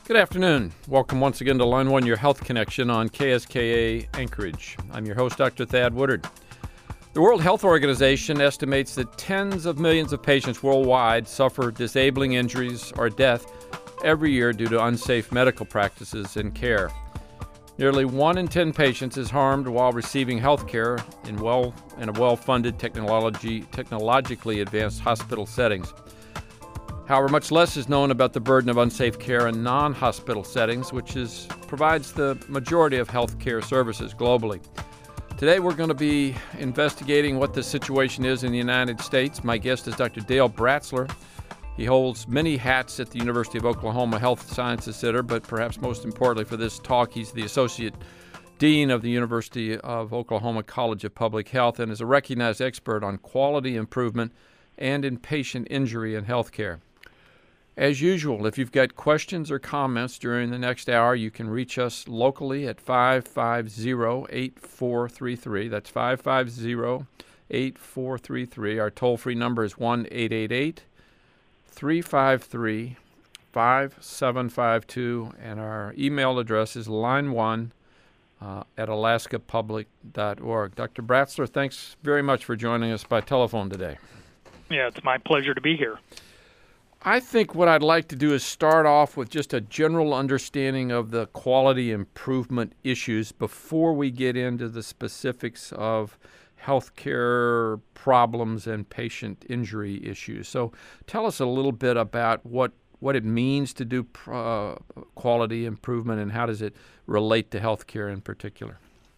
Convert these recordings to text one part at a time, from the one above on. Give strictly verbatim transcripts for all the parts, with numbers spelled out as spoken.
Good afternoon. Welcome once again to Line One, your health connection on K S K A Anchorage. I'm your host, Doctor Thad Woodard. The World Health Organization estimates that tens of millions of patients worldwide suffer disabling injuries or death every year due to unsafe medical practices and care. Nearly one in ten patients is harmed while receiving health care in well in a well-funded technology, technologically advanced hospital settings. However, much less is known about the burden of unsafe care in non-hospital settings, which is, provides the majority of health care services globally. Today, we're going to be investigating what the situation is in the United States. My guest is Doctor Dale Bratzler. He holds many hats at the University of Oklahoma Health Sciences Center, but perhaps most importantly for this talk, he's the Associate Dean of the University of Oklahoma College of Public Health and is a recognized expert on quality improvement and in patient injury in healthcare. As usual, if you've got questions or comments during the next hour, you can reach us locally at five five zero, eight four three three. That's five five zero, eight four three three. Our toll-free number is one eight eight eight, three five three, five seven five two, and our email address is line one uh, at alaska public dot org. Doctor Bratzler, thanks very much for joining us by telephone today. Yeah, it's my pleasure to be here. I think what I'd like to do is start off with just a general understanding of the quality improvement issues before we get into the specifics of healthcare problems and patient injury issues. So tell us a little bit about what, what it means to do uh, quality improvement and how does it relate to healthcare in particular.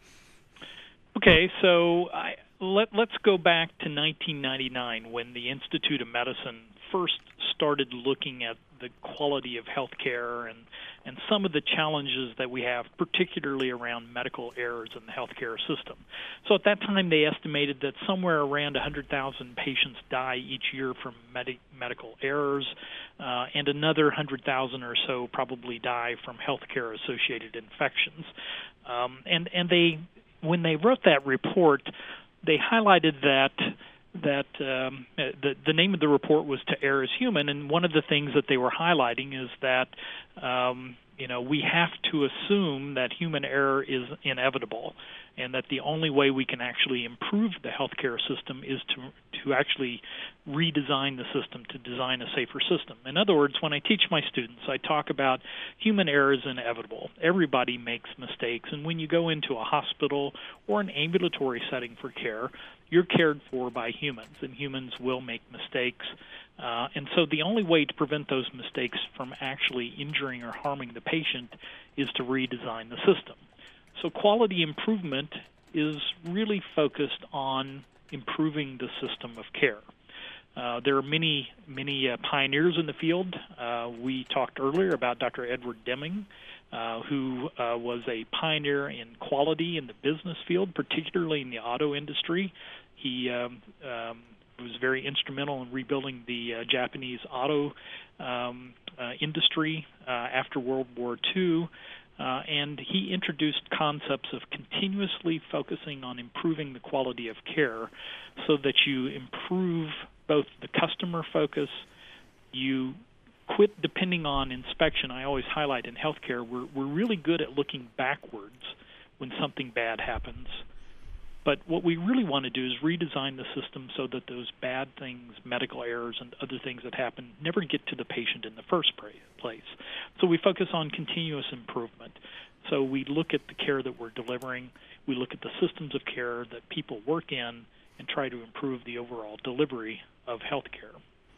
Okay, so I, let, let's go back to nineteen ninety-nine when the Institute of Medicine first started looking at the quality of healthcare and, and some of the challenges that we have, particularly around medical errors in the healthcare system. So at that time, they estimated that somewhere around one hundred thousand patients die each year from med- medical errors, uh, and another one hundred thousand or so probably die from healthcare-associated infections. Um, and, and they, when they wrote that report, they highlighted that that um, the, the name of the report was To Err is Human, and one of the things that they were highlighting is that um, you know we have to assume that human error is inevitable, and that the only way we can actually improve the healthcare system is to to actually redesign the system, to design a safer system. In other words, when I teach my students, I talk about human error is inevitable. Everybody makes mistakes, and when you go into a hospital or an ambulatory setting for care, you're cared for by humans, and humans will make mistakes. Uh, and so the only way to prevent those mistakes from actually injuring or harming the patient is to redesign the system. So quality improvement is really focused on improving the system of care. Uh, there are many, many uh, pioneers in the field. Uh, we talked earlier about Doctor Edward Deming, uh, who uh, was a pioneer in quality in the business field, particularly in the auto industry. He um, um, was very instrumental in rebuilding the uh, Japanese auto um, uh, industry uh, after World War Two. Uh, and he introduced concepts of continuously focusing on improving the quality of care so that you improve both the customer focus, you quit depending on inspection. I always highlight in healthcare, we're, we're really good at looking backwards when something bad happens. But what we really want to do is redesign the system so that those bad things, medical errors and other things that happen, never get to the patient in the first place. So we focus on continuous improvement. So we look at the care that we're delivering, we look at the systems of care that people work in, and try to improve the overall delivery of health care.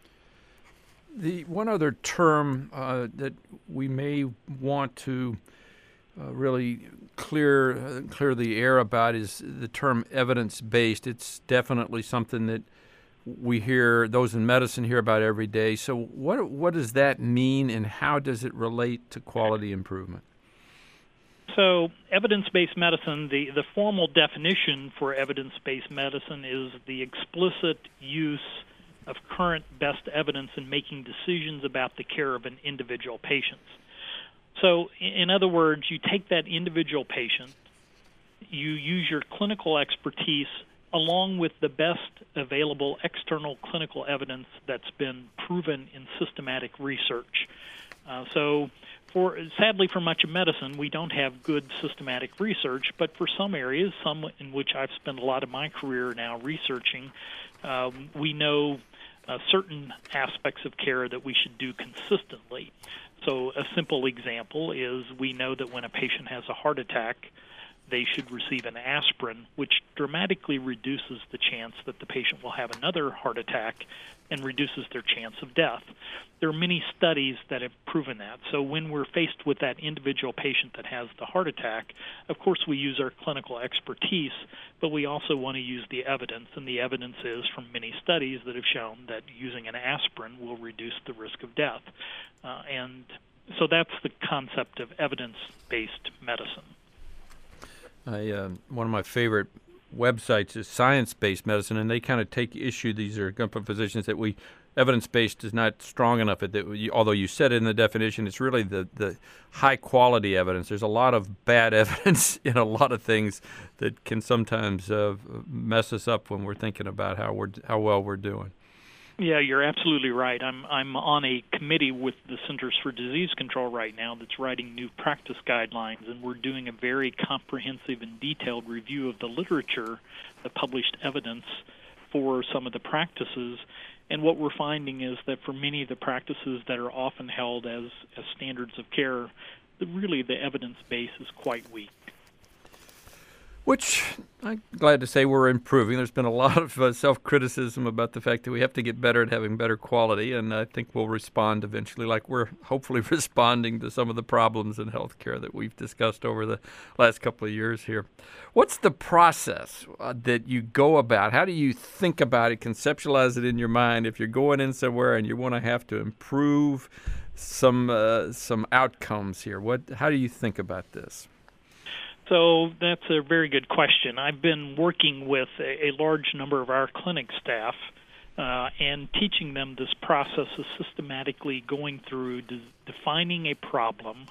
The one other term uh, that we may want to Uh, really clear uh, clear the air about is the term evidence-based. It's definitely something that we hear, those in medicine hear about every day. So what what does that mean, and how does it relate to quality improvement? So evidence-based medicine, the, the formal definition for evidence-based medicine is the explicit use of current best evidence in making decisions about the care of an individual patient. So, in other words, you take that individual patient, you use your clinical expertise along with the best available external clinical evidence that's been proven in systematic research. Uh, so, for sadly for much of medicine, we don't have good systematic research, but for some areas, some in which I've spent a lot of my career now researching, um, we know uh, certain aspects of care that we should do consistently. So a simple example is we know that when a patient has a heart attack, they should receive an aspirin, which dramatically reduces the chance that the patient will have another heart attack and reduces their chance of death. There are many studies that have proven that. So when we're faced with that individual patient that has the heart attack, of course we use our clinical expertise, but we also want to use the evidence, and the evidence is from many studies that have shown that using an aspirin will reduce the risk of death. Uh, and so that's the concept of evidence-based medicine. I, uh, one of my favorite websites is Science-Based Medicine, and they kind of take issue. These are a group of physicians that we evidence-based is not strong enough. That we, although you said it in the definition, it's really the, the high-quality evidence. There's a lot of bad evidence in a lot of things that can sometimes uh, mess us up when we're thinking about how we're how well we're doing. Yeah, you're absolutely right. I'm I'm on a committee with the Centers for Disease Control right now that's writing new practice guidelines, and we're doing a very comprehensive and detailed review of the literature, the published evidence for some of the practices. And what we're finding is that for many of the practices that are often held as, as standards of care, the, really the evidence base is quite weak. Which I'm glad to say we're improving. There's been a lot of uh, self-criticism about the fact that we have to get better at having better quality, and I think we'll respond eventually, like we're hopefully responding to some of the problems in healthcare that we've discussed over the last couple of years here. What's the process uh, that you go about? How do you think about it, conceptualize it in your mind if you're going in somewhere and you want to have to improve some uh, some outcomes here? What? How do you think about this? So that's a very good question. I've been working with a, a large number of our clinic staff uh, and teaching them this process of systematically going through de- defining a problem,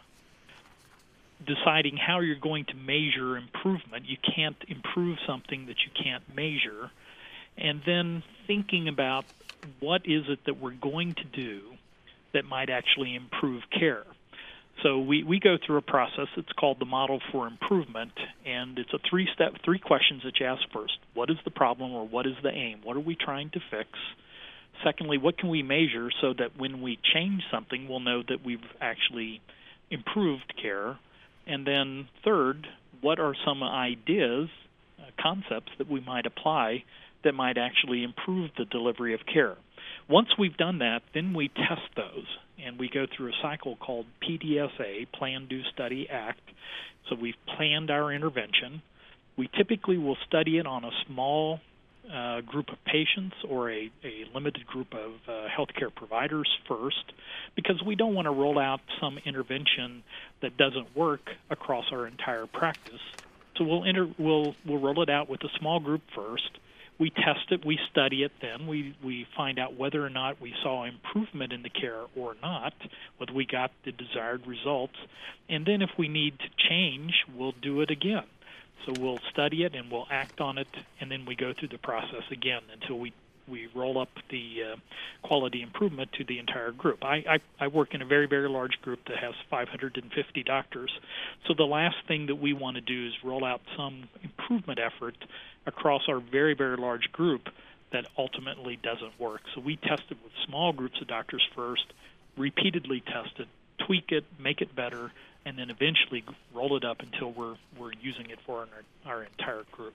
deciding how you're going to measure improvement. You can't improve something that you can't measure. And then thinking about what is it that we're going to do that might actually improve care. So we, we go through a process. It's called the Model for Improvement, and it's a three-step, three questions that you ask first. What is the problem, or what is the aim? What are we trying to fix? Secondly, what can we measure so that when we change something, we'll know that we've actually improved care? And then third, what are some ideas, uh, concepts that we might apply that might actually improve the delivery of care? Once we've done that, then we test those, and we go through a cycle called P D S A, Plan, Do, Study, Act. So we've planned our intervention. We typically will study it on a small uh, group of patients or a, a limited group of uh, healthcare providers first, because we don't want to roll out some intervention that doesn't work across our entire practice. So we'll, inter- we'll, we'll roll it out with a small group first. We test it, we study it then, we, we find out whether or not we saw improvement in the care or not, whether we got the desired results, and then if we need to change, we'll do it again. So we'll study it and we'll act on it, and then we go through the process again until we, we roll up the uh, quality improvement to the entire group. I, I, I work in a very, very large group that has five hundred fifty doctors, so the last thing that we want to do is roll out some improvement effort across our very, very large group that ultimately doesn't work. So we test it with small groups of doctors first, repeatedly test it, tweak it, make it better, and then eventually roll it up until we're we're using it for our, our entire group.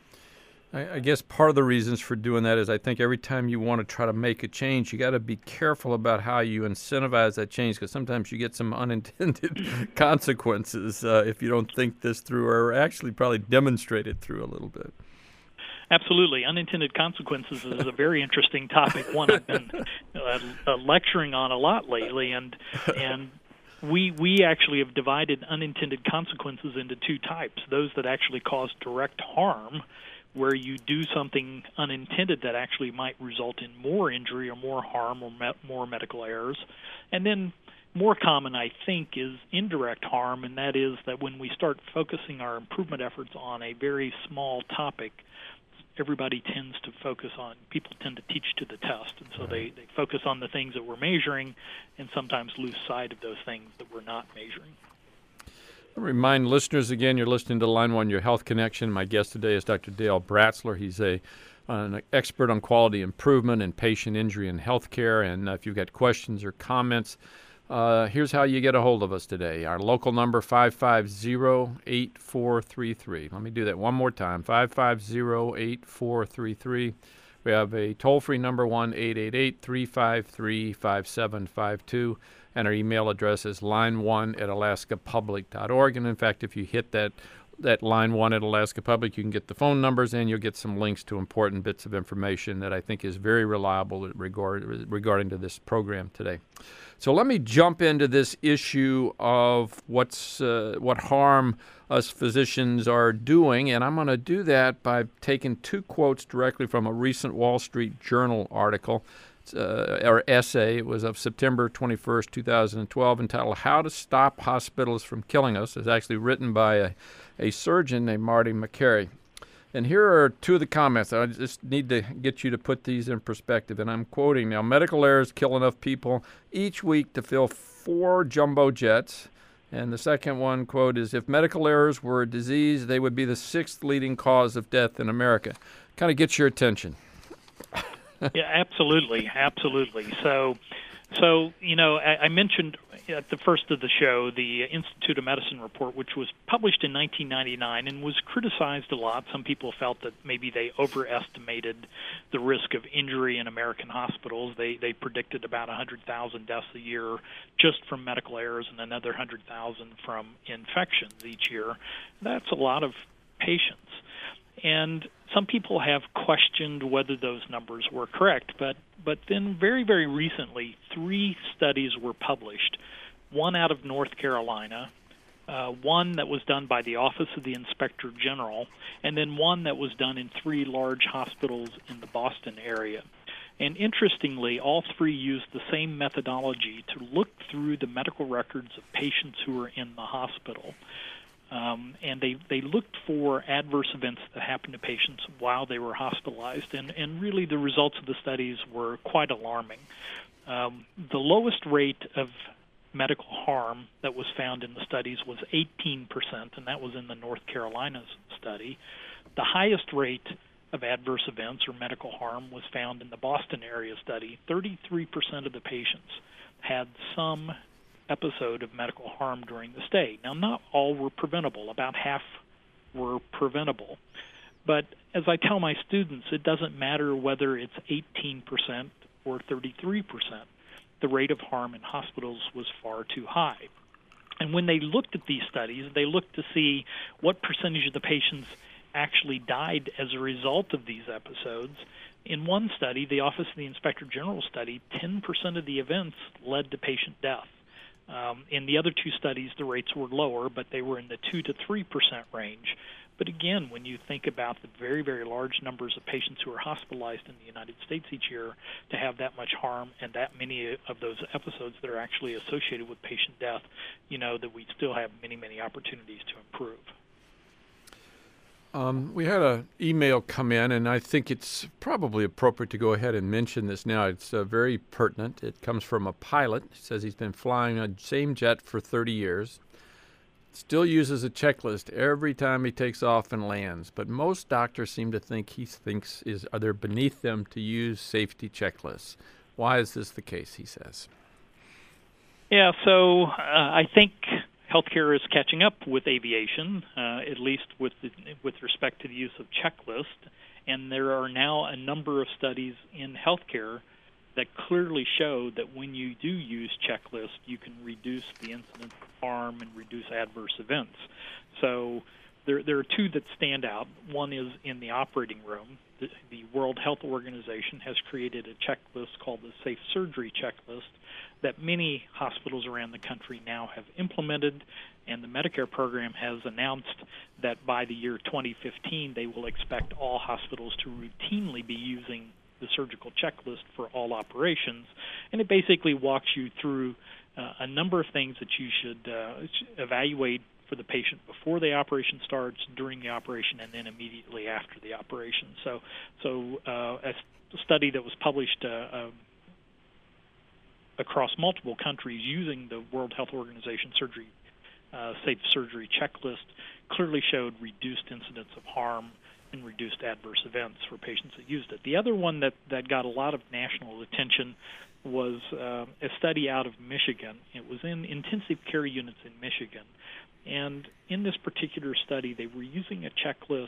I, I guess part of the reasons for doing that is I think every time you want to try to make a change, you got to be careful about how you incentivize that change, because sometimes you get some unintended consequences uh, if you don't think this through, or actually probably demonstrate it through a little bit. Absolutely. Unintended consequences is a very interesting topic, one I've been uh, uh, lecturing on a lot lately, and and we we actually have divided unintended consequences into two types: those that actually cause direct harm, where you do something unintended that actually might result in more injury or more harm or me- more medical errors, and then more common, I think, is indirect harm, and that is that when we start focusing our improvement efforts on a very small topic, everybody tends to focus on, people tend to teach to the test, and so they, they focus on the things that we're measuring and sometimes lose sight of those things that we're not measuring. I'll remind listeners again, you're listening to Line One, Your Health Connection. My guest today is Doctor Dale Bratzler. He's a an expert on quality improvement and patient injury in healthcare. And uh, if you've got questions or comments, uh, here's how you get a hold of us today. Our local number, five five zero, eight four three three. Let me do that one more time, five five zero, eight four three three. We have a toll-free number, one eight eight eight, three five three, five seven five two. And our email address is line one at alaska public dot org. And in fact, if you hit that that line one at Alaska Public, you can get the phone numbers and you'll get some links to important bits of information that I think is very reliable regard, regarding to this program today. So let me jump into this issue of what's uh, what harm us physicians are doing, and I'm going to do that by taking two quotes directly from a recent Wall Street Journal article. Uh, or essay. It was of September twenty-first, two thousand twelve, entitled How to Stop Hospitals from Killing Us. It's actually written by a, a surgeon named Marty Makary. And here are two of the comments. I just need to get you to put these in perspective. And I'm quoting now, medical errors kill enough people each week to fill four jumbo jets. And the second one, quote, is if medical errors were a disease, they would be the sixth leading cause of death in America. Kind of gets your attention. Yeah, absolutely, absolutely. So, so you know, I, I mentioned at the first of the show the Institute of Medicine report, which was published in nineteen ninety-nine and was criticized a lot. Some people felt that maybe they overestimated the risk of injury in American hospitals. They they predicted about one hundred thousand deaths a year just from medical errors and another one hundred thousand from infections each year. That's a lot of patients. And some people have questioned whether those numbers were correct, but, but then very, very recently, three studies were published, one out of North Carolina, uh, one that was done by the Office of the Inspector General, and then one that was done in three large hospitals in the Boston area. And interestingly, all three used the same methodology to look through the medical records of patients who were in the hospital. Um, and they, they looked for adverse events that happened to patients while they were hospitalized, and, and really the results of the studies were quite alarming. Um, the lowest rate of medical harm that was found in the studies was eighteen percent, and that was in the North Carolina study. The highest rate of adverse events or medical harm was found in the Boston area study. thirty-three percent of the patients had some episode of medical harm during the stay. Now, not all were preventable. About half were preventable. But as I tell my students, it doesn't matter whether it's eighteen percent or thirty-three percent. The rate of harm in hospitals was far too high. And when they looked at these studies, they looked to see what percentage of the patients actually died as a result of these episodes. In one study, the Office of the Inspector General study, ten percent of the events led to patient death. Um, in the other two studies, the rates were lower, but they were in the two to three percent range. But again, when you think about the very, very large numbers of patients who are hospitalized in the United States each year, to have that much harm and that many of those episodes that are actually associated with patient death, you know that we still have many, many opportunities to improve. Um, we had an email come in, and I think it's probably appropriate to go ahead and mention this now. It's uh, very pertinent. It comes from a pilot. He says he's been flying a same jet for thirty years, still uses a checklist every time he takes off and lands, but most doctors seem to think he thinks is are they beneath them to use safety checklists. Why is this the case, he says? Yeah, so uh, I think healthcare is catching up with aviation, uh, at least with the, with respect to the use of checklists, and there are now a number of studies in healthcare that clearly show that when you do use checklists, you can reduce the incidence of harm and reduce adverse events. So there, there are two that stand out. One is in the operating room. The, the World Health Organization has created a checklist called the Safe Surgery Checklist that many hospitals around the country now have implemented, and the Medicare program has announced that by the year twenty fifteen, they will expect all hospitals to routinely be using the surgical checklist for all operations, and it basically walks you through uh, a number of things that you should uh, evaluate for the patient before the operation starts, during the operation, and then immediately after the operation. So, so uh, a study that was published uh, uh, across multiple countries using the World Health Organization surgery uh, safe surgery checklist clearly showed reduced incidence of harm and reduced adverse events for patients that used it. The other one that, that got a lot of national attention was uh, a study out of Michigan. It was in intensive care units in Michigan. And in this particular study, they were using a checklist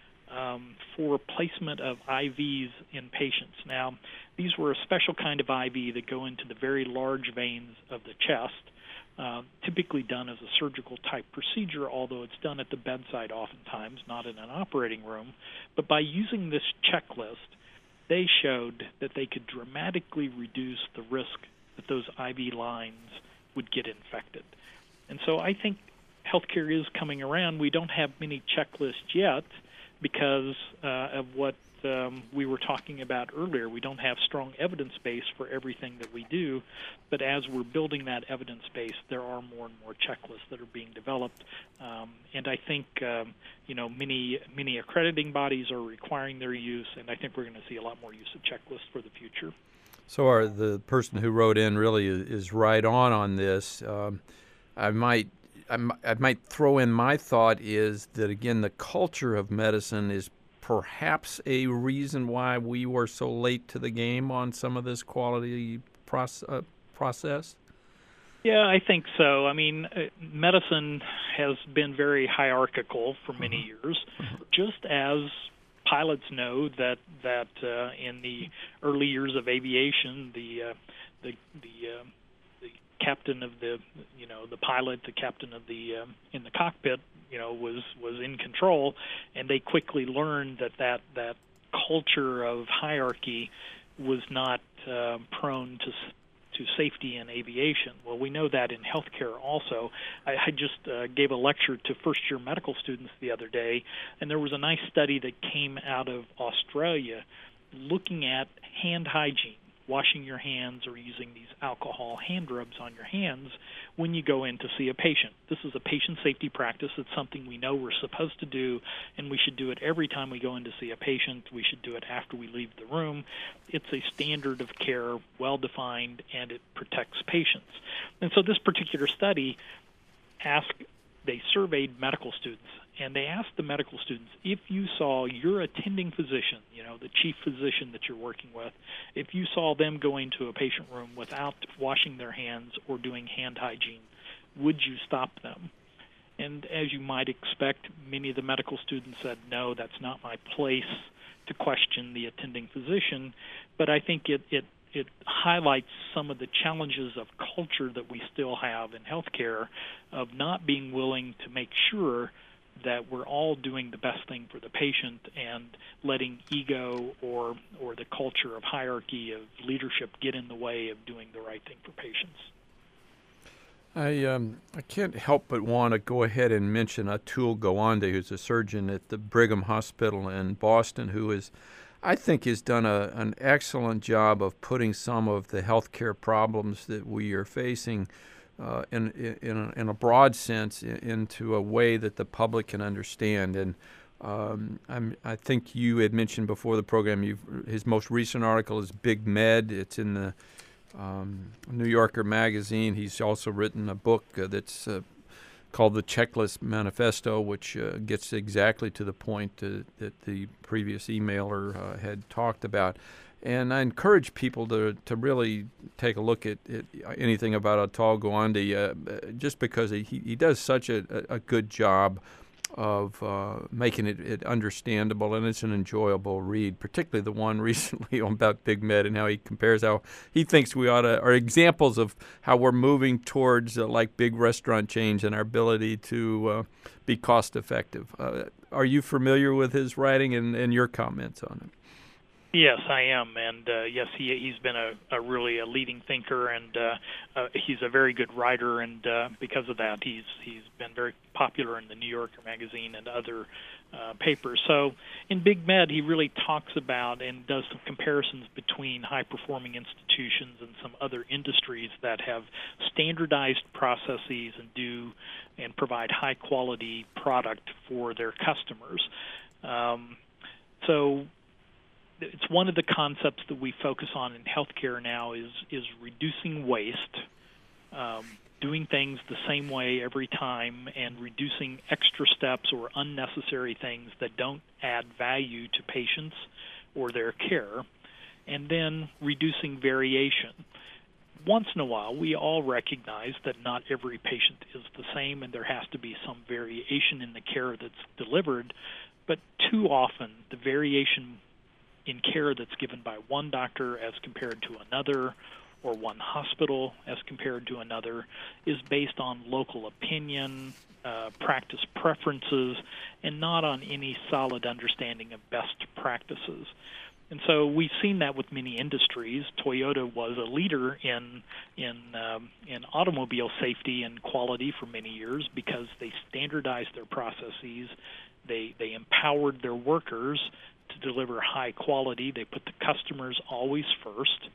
um, for placement of I Vs in patients. Now, these were a special kind of I V that go into the very large veins of the chest, uh, typically done as a surgical type procedure, although it's done at the bedside oftentimes, not in an operating room. But by using this checklist, they showed that they could dramatically reduce the risk that those I V lines would get infected. And so I think healthcare is coming around. We don't have many checklists yet because uh, of what um, we were talking about earlier. We don't have strong evidence base for everything that we do, but as we're building that evidence base, there are more and more checklists that are being developed. Um, and I think um, you know many many accrediting bodies are requiring their use, and I think we're going to see a lot more use of checklists for the future. So our, the person who wrote in really is, is right on on this. Um, I might I might throw in my thought is that, again, the culture of medicine is perhaps a reason why we were so late to the game on some of this quality process. Uh, process. Yeah, I think so. I mean, uh, medicine has been very hierarchical for many Mm-hmm. years, mm-hmm. just as pilots know that that uh, in the early years of aviation, the uh, the the uh, captain of the, you know, the pilot, the captain of the um, in the cockpit, you know, was was in control, and they quickly learned that that that culture of hierarchy was not uh, prone to to safety in aviation. Well, we know that in healthcare also. I, I just uh, gave a lecture to first-year medical students the other day, and there was a nice study that came out of Australia looking at hand hygiene, washing your hands or using these alcohol hand rubs on your hands when you go in to see a patient. This is a patient safety practice. It's something we know we're supposed to do, and we should do it every time we go in to see a patient. We should do it after we leave the room. It's a standard of care, well-defined, and it protects patients. And so this particular study asked, they surveyed medical students, and they asked the medical students, if you saw your attending physician, you know, the chief physician that you're working with, if you saw them go into a patient room without washing their hands or doing hand hygiene, would you stop them? And as you might expect, many of the medical students said, no, that's not my place to question the attending physician. But I think it, it, it highlights some of the challenges of culture that we still have in healthcare of not being willing to make sure that we're all doing the best thing for the patient and letting ego or or the culture of hierarchy of leadership get in the way of doing the right thing for patients. I um, I can't help but want to go ahead and mention Atul Gawande, who's a surgeon at the Brigham Hospital in Boston, who is, I think, has done a, an excellent job of putting some of the healthcare problems that we are facing Uh, in in a, in a broad sense, into a way that the public can understand. And um, I'm, I think you had mentioned before the program, you've, his most recent article is Big Med. It's in the um, New Yorker magazine. He's also written a book uh, that's uh, called The Checklist Manifesto, which uh, gets exactly to the point uh, that the previous emailer uh, had talked about. And I encourage people to, to really take a look at, at anything about Atul Gawande, uh, just because he, he does such a, a good job of uh, making it, it understandable, and it's an enjoyable read, particularly the one recently about Big Med and how he compares how he thinks we ought to, are examples of how we're moving towards uh, like big restaurant chains and our ability to uh, be cost effective. Uh, are you familiar with his writing and, and your comments on it? Yes, I am, and uh, yes, he he's been a, a really a leading thinker, and uh, uh, he's a very good writer, and uh, because of that, he's he's been very popular in the New Yorker magazine and other uh, papers. So in Big Med, he really talks about and does some comparisons between high-performing institutions and some other industries that have standardized processes and do and provide high-quality product for their customers. Um, so it's one of the concepts that we focus on in healthcare now is is reducing waste, um, doing things the same way every time, and reducing extra steps or unnecessary things that don't add value to patients or their care, and then reducing variation. Once in a while, we all recognize that not every patient is the same, and there has to be some variation in the care that's delivered, but too often the variation in care that's given by one doctor as compared to another, or one hospital as compared to another, is based on local opinion, uh, practice preferences, and not on any solid understanding of best practices. And so we've seen that with many industries. Toyota was a leader in in um, in automobile safety and quality for many years because they standardized their processes. They they empowered their workers to deliver high quality. They put the customers always first,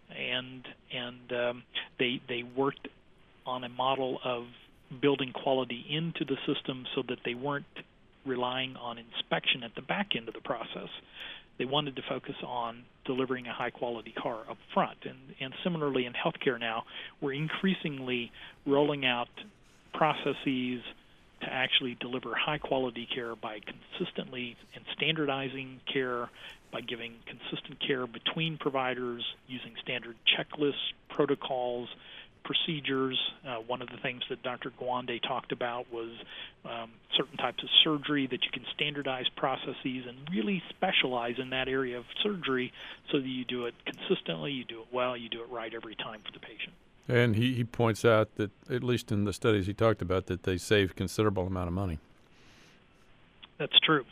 and and um, they they worked on a model of building quality into the system so that they weren't relying on inspection at the back end of the process. They wanted to focus on delivering a high-quality car up front. And, and similarly in healthcare now, we're increasingly rolling out processes to actually deliver high-quality care by consistently and standardizing care, by giving consistent care between providers, using standard checklists, protocols, procedures. Uh, one of the things that Doctor Gawande talked about was um, certain types of surgery that you can standardize processes and really specialize in that area of surgery so that you do it consistently, you do it well, you do it right every time for the patient. And he, he points out that, at least in the studies he talked about, that they save considerable amount of money. That's true.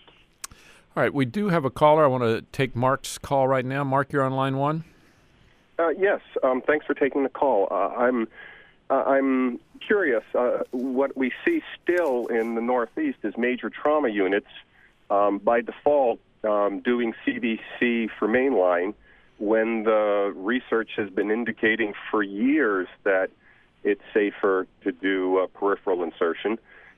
All right, we do have a caller. I want to take Mark's call right now. Mark, you're on line one. Uh, yes, um, thanks for taking the call. Uh, I'm uh, I'm curious. Uh, what we see still in the Northeast is major trauma units, um, by default, um, doing C V C for mainline, when the research has been indicating for years that it's safer to do uh, peripheral insertion.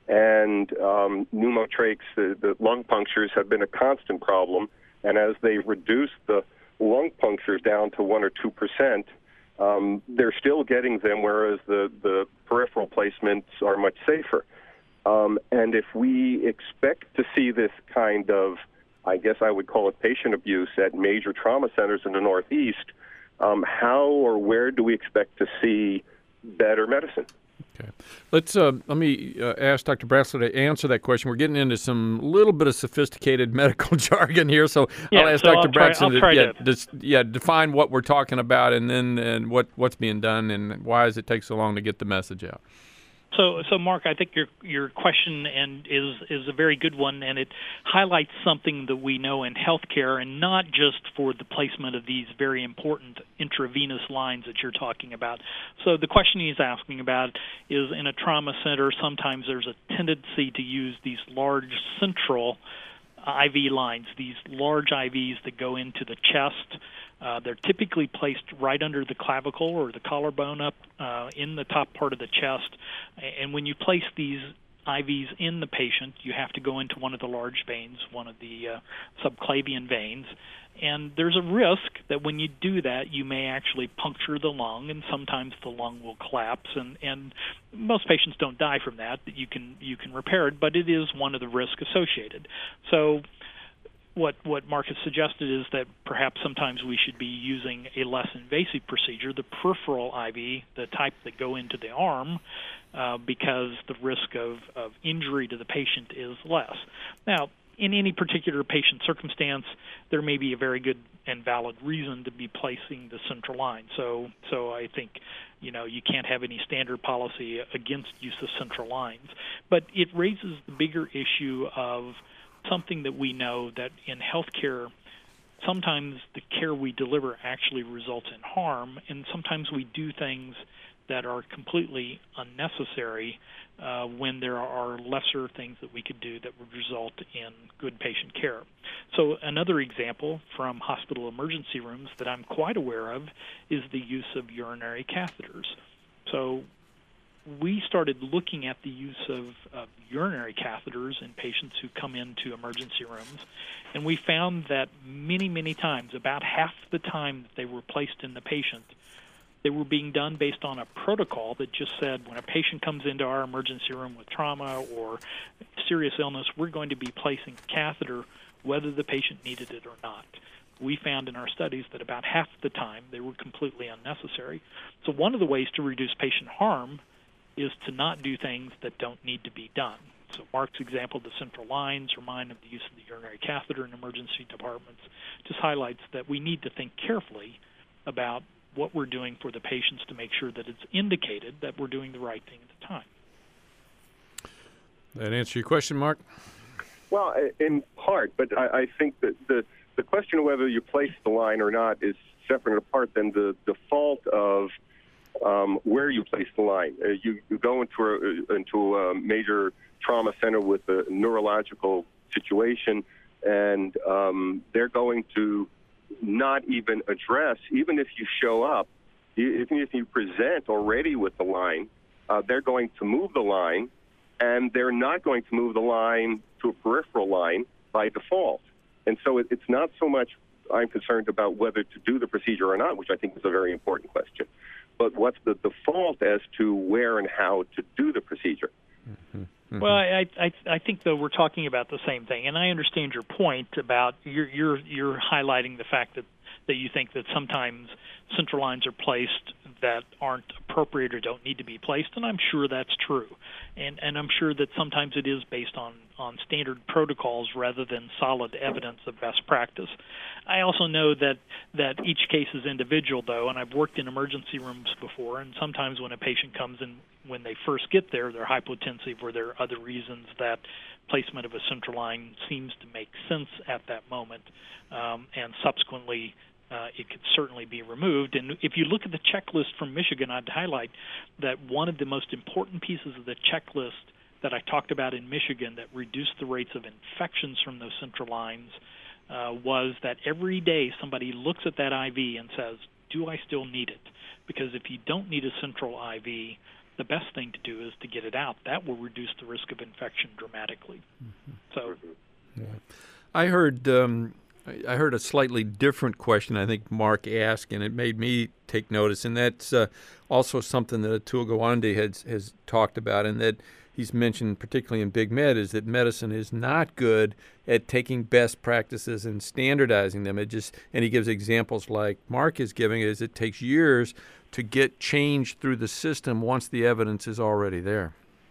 And um, pneumotrachs, the, the lung punctures, have been a constant problem. And as they reduce the lung punctures down to one or two percent, um, they're still getting them, whereas the, the peripheral placements are much safer. Um, and if we expect to see this kind of, I guess I would call it patient abuse at major trauma centers in the Northeast, um, how or where do we expect to see better medicine? Okay, let's uh, let me uh, ask Doctor Bratzler to answer that question. We're getting into some little bit of sophisticated medical jargon here, so yeah, I'll ask so Doctor I'll Bratzler try, to, I'll yeah, dis, yeah, define what we're talking about, and then and what what's being done, and why does it take so long to get the message out. So, so Mark, I think your your question and is is a very good one, and it highlights something that we know in healthcare, and not just for the placement of these very important intravenous lines that you're talking about. So, the question he's asking about is, in a trauma center, sometimes there's a tendency to use these large central I V lines, these large I Vs that go into the chest. Uh, they're typically placed right under the clavicle or the collarbone up uh, in the top part of the chest. And when you place these I Vs in the patient, you have to go into one of the large veins, one of the uh, subclavian veins. And there's a risk that when you do that, you may actually puncture the lung, and sometimes the lung will collapse. And, and most patients don't die from that. You can you can repair it, but it is one of the risks associated. So What what Mark has suggested is that perhaps sometimes we should be using a less invasive procedure, the peripheral I V, the type that go into the arm, uh, because the risk of, of injury to the patient is less. Now, in any particular patient circumstance, there may be a very good and valid reason to be placing the central line. So, so I think, you know, you can't have any standard policy against use of central lines. But it raises the bigger issue of something that we know, that in healthcare, sometimes the care we deliver actually results in harm, and sometimes we do things that are completely unnecessary uh, when there are lesser things that we could do that would result in good patient care. So another example from hospital emergency rooms that I'm quite aware of is the use of urinary catheters. So we started looking at the use of, of urinary catheters in patients who come into emergency rooms, and we found that many, many times, about half the time that they were placed in the patient, they were being done based on a protocol that just said when a patient comes into our emergency room with trauma or serious illness, we're going to be placing a catheter whether the patient needed it or not. We found in our studies that about half the time they were completely unnecessary. So one of the ways to reduce patient harm is to not do things that don't need to be done. So Mark's example, the central lines, or mine of the use of the urinary catheter in emergency departments, just highlights that we need to think carefully about what we're doing for the patients to make sure that it's indicated that we're doing the right thing at the time. That answer your question, Mark? Well, in part, but I, I think that the, the question of whether you place the line or not is separate and apart than the default of um, where you place the line. Uh, you, you go into a, into a major trauma center with a neurological situation, and um, they're going to not even address, even if you show up, even if you present already with the line, uh, they're going to move the line, and they're not going to move the line to a peripheral line by default. And so it, it's not so much I'm concerned about whether to do the procedure or not, which I think is a very important question, but what's the default as to where and how to do the procedure. Mm-hmm. Mm-hmm. Well, I, I I think though we're talking about the same thing, and I understand your point about you're you're you're highlighting the fact that, that you think that sometimes central lines are placed that aren't appropriate or don't need to be placed, and I'm sure that's true, and and I'm sure that sometimes it is based on on standard protocols rather than solid evidence of best practice. I also know that that each case is individual, though, and I've worked in emergency rooms before, and sometimes when a patient comes in, when they first get there, they're hypotensive or there are other reasons that placement of a central line seems to make sense at that moment, um, and subsequently uh, it could certainly be removed. And if you look at the checklist from Michigan, I'd highlight that one of the most important pieces of the checklist that I talked about in Michigan that reduced the rates of infections from those central lines uh, was that every day somebody looks at that I V and says, do I still need it? Because if you don't need a central I V, the best thing to do is to get it out. That will reduce the risk of infection dramatically. Mm-hmm. So, yeah. I heard um, I heard a slightly different question I think Mark asked, and it made me take notice, and that's uh, also something that Atul Gawande has, has talked about, and that he's mentioned particularly in Big Med, is that medicine is not good at taking best practices and standardizing them. It just, and he gives examples like Mark is giving, is it takes years to get change through the system once the evidence is already there.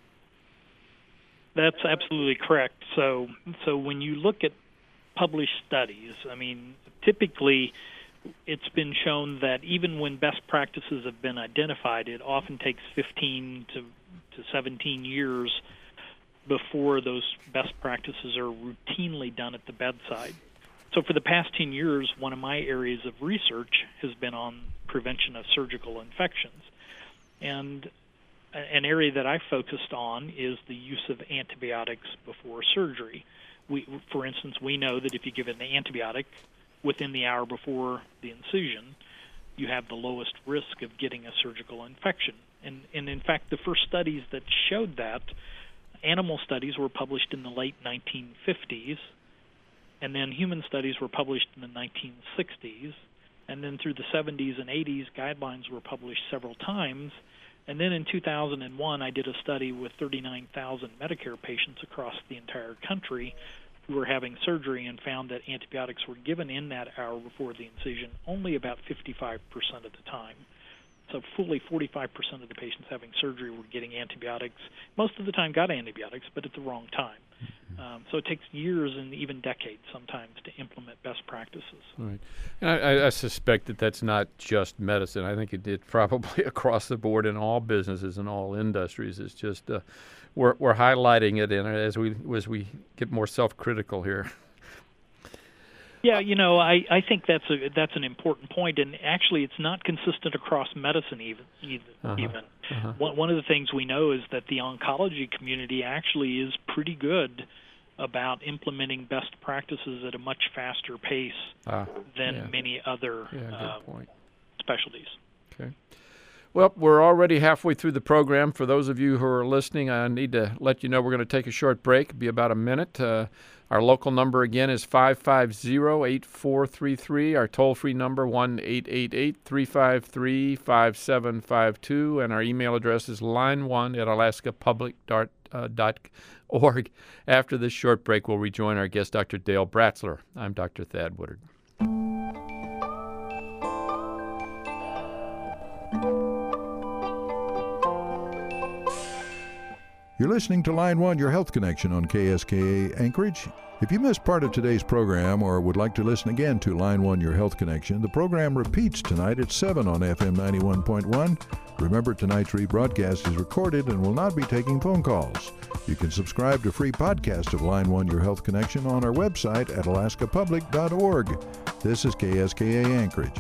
That's absolutely correct. So, so when you look at published studies, I mean, typically it's been shown that even when best practices have been identified, it often takes fifteen to to seventeen years before those best practices are routinely done at the bedside. So for the past ten years, one of my areas of research has been on prevention of surgical infections. And an area that I focused on is the use of antibiotics before surgery. We, for instance, we know that if you give an antibiotic within the hour before the incision, you have the lowest risk of getting a surgical infection. And, and in fact, the first studies that showed that, animal studies were published in the late nineteen fifties, and then human studies were published in the nineteen sixties, and then through the seventies and eighties, guidelines were published several times. And then in two thousand one, I did a study with thirty-nine thousand Medicare patients across the entire country who were having surgery and found that antibiotics were given in that hour before the incision only about fifty-five percent of the time. So fully forty-five percent of the patients having surgery were getting antibiotics. Most of the time got antibiotics, but at the wrong time. Um, so it takes years and even decades sometimes to implement best practices. Right. And I, I suspect that that's not just medicine. I think it did probably across the board in all businesses and all industries. It's just uh, we're we're highlighting it in as we as we get more self-critical here. Yeah, you know, I, I think that's a that's an important point, and actually, it's not consistent across medicine even. Even, uh-huh. even. Uh-huh. One, one of the things we know is that the oncology community actually is pretty good about implementing best practices at a much faster pace uh, than yeah. many other yeah, good uh, point. specialties. Okay. Well, we're already halfway through the program. For those of you who are listening, I need to let you know we're going to take a short break. It'll be about a minute. Uh, our local number again is five five zero, eight four three three. Our toll-free number, one eight eight eight, three five three, five seven five two. And our email address is line one at alaska public dot org. After this short break, we'll rejoin our guest, Doctor Dale Bratzler. I'm Doctor Thad Woodard. You're listening to Line one, your health connection on K S K A Anchorage. If you missed part of today's program or would like to listen again to Line one, your health connection, the program repeats tonight at seven on F M ninety-one point one. Remember, tonight's rebroadcast is recorded and will not be taking phone calls. You can subscribe to free podcast of Line one, your health connection on our website at alaska public dot org. This is K S K A Anchorage.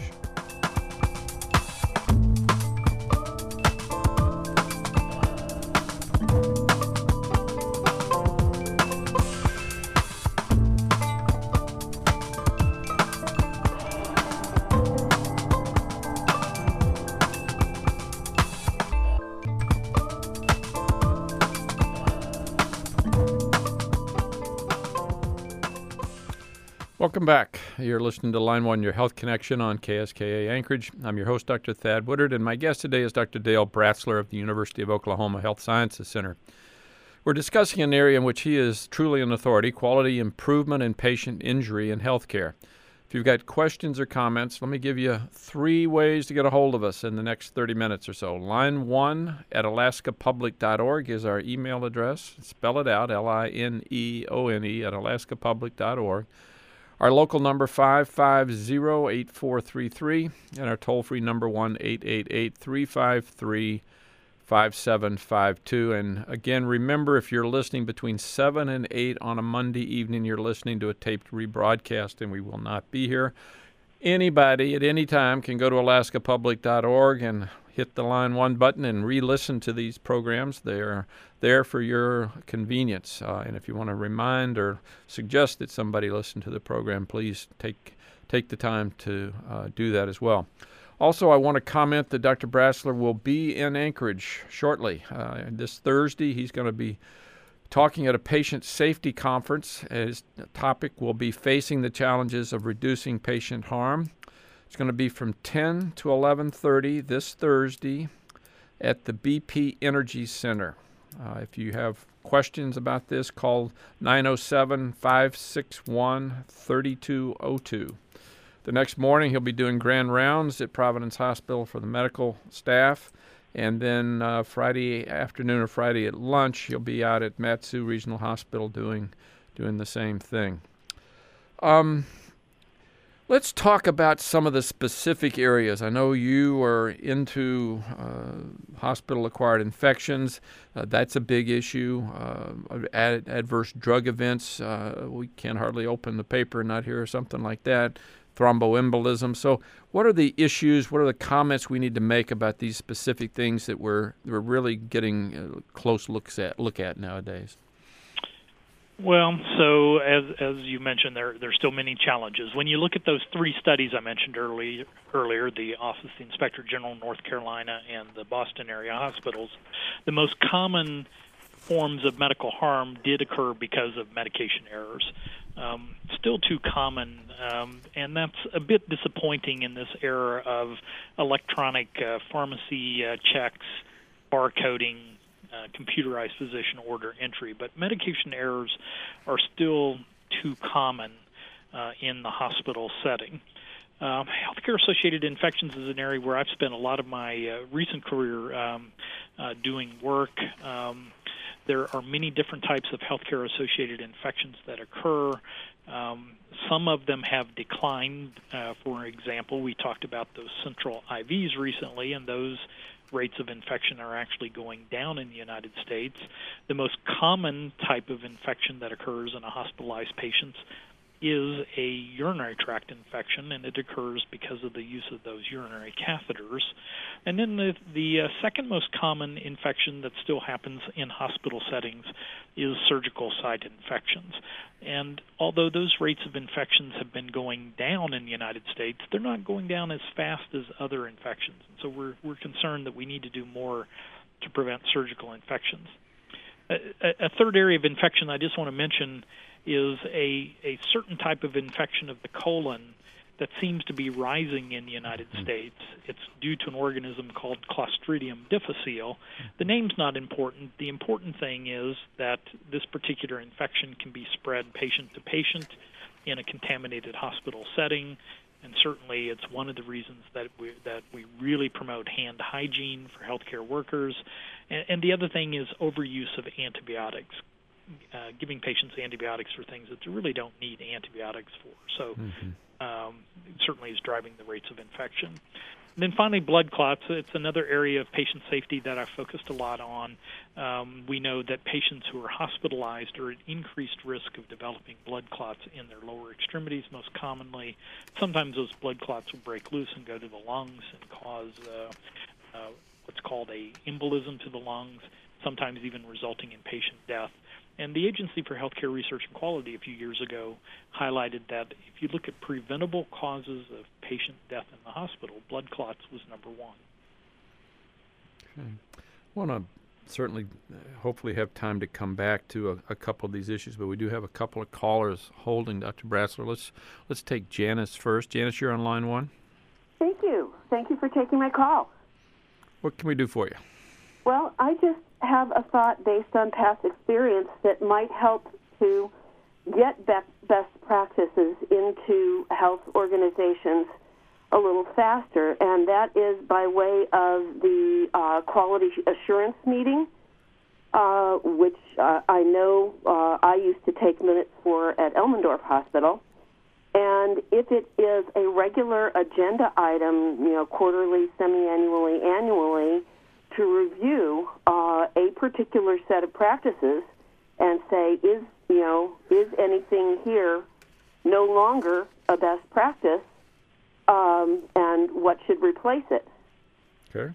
Welcome back. You're listening to Line one, your health connection on K S K A Anchorage. I'm your host, Doctor Thad Woodard, and my guest today is Doctor Dale Bratzler of the University of Oklahoma Health Sciences Center. We're discussing an area in which he is truly an authority, quality improvement in patient injury in healthcare. If you've got questions or comments, let me give you three ways to get a hold of us in the next thirty minutes or so. Line one at alaska public dot org is our email address. Spell it out, L I N E O N E, at alaska public dot org. Our local number, five five zero, eight four three three, and our toll-free number, one eight eight eight, three five three, five seven five two. And again, remember, if you're listening between seven and eight on a Monday evening, you're listening to a taped rebroadcast, and we will not be here. Anybody at any time can go to alaska public dot org and hit the Line one button and re-listen to these programs. They're there for your convenience. Uh, and if you want to remind or suggest that somebody listen to the program, please take take the time to uh, do that as well. Also, I want to comment that Doctor Bratzler will be in Anchorage shortly. Uh, this Thursday, he's going to be talking at a patient safety conference. His topic will be facing the challenges of reducing patient harm. It's going to be from ten to eleven thirty this Thursday at the B P Energy Center. Uh, if you have questions about this, call nine oh seven, five six one, three two oh two. The next morning, he'll be doing grand rounds at Providence Hospital for the medical staff. And then uh, Friday afternoon or Friday at lunch, he'll be out at Mat-Su Regional Hospital doing doing the same thing. Um, let's talk about some of the specific areas. I know you are into uh, hospital-acquired infections. Uh, that's a big issue. Uh, ad- adverse drug events. Uh, we can't hardly open the paper and not hear something like that. Thromboembolism. So what are the issues, what are the comments we need to make about these specific things that we're we're really getting uh, close looks at look at nowadays? Well, so as as you mentioned, there there's still many challenges. When you look at those three studies I mentioned early, earlier, the Office of the Inspector General, North Carolina, and the Boston area hospitals, the most common forms of medical harm did occur because of medication errors. Um, still too common, um, and that's a bit disappointing in this era of electronic uh, pharmacy uh, checks, barcoding, uh, computerized physician order entry. But medication errors are still too common uh, in the hospital setting. Um, healthcare-associated infections is an area where I've spent a lot of my uh, recent career um, uh, doing work. Um, There are many different types of healthcare-associated infections that occur. Um, some of them have declined. Uh, for example, we talked about those central I Vs recently, and those rates of infection are actually going down in the United States. The most common type of infection that occurs in a hospitalized patient is a urinary tract infection, and it occurs because of the use of those urinary catheters. And then the, the uh, second most common infection that still happens in hospital settings is surgical site infections. And although those rates of infections have been going down in the United States, they're not going down as fast as other infections. And so we're, we're concerned that we need to do more to prevent surgical infections. A, a, a third area of infection I just want to mention is a, a certain type of infection of the colon that seems to be rising in the United States. It's due to an organism called Clostridium difficile. The name's not important. The important thing is that this particular infection can be spread patient to patient in a contaminated hospital setting, and certainly it's one of the reasons that we, that we really promote hand hygiene for healthcare workers. And, and the other thing is overuse of antibiotics. Uh, giving patients antibiotics for things that they really don't need antibiotics for. So mm-hmm. um, it certainly is driving the rates of infection. And then finally, blood clots. It's another area of patient safety that I've focused a lot on. Um, we know that patients who are hospitalized are at increased risk of developing blood clots in their lower extremities most commonly. Sometimes those blood clots will break loose and go to the lungs and cause uh, uh, what's called a embolism to the lungs, sometimes even resulting in patient death. And the Agency for Healthcare Research and Quality a few years ago highlighted that if you look at preventable causes of patient death in the hospital, blood clots was number one. Okay. I want to certainly, uh, hopefully have time to come back to a, a couple of these issues, but we do have a couple of callers holding, Doctor Brassler. Let's, let's take Janice first. Janice, you're on line one. Thank you. Thank you for taking my call. What can we do for you? Well, I just have a thought based on past experience that might help to get be- best practices into health organizations a little faster, and that is by way of the uh, quality assurance meeting, uh, which uh, I know uh, I used to take minutes for at Elmendorf Hospital. And if it is a regular agenda item, you know, quarterly, semi-annually, annually, to review uh, a particular set of practices and say, is you know, is anything here no longer a best practice, um, and what should replace it? Okay.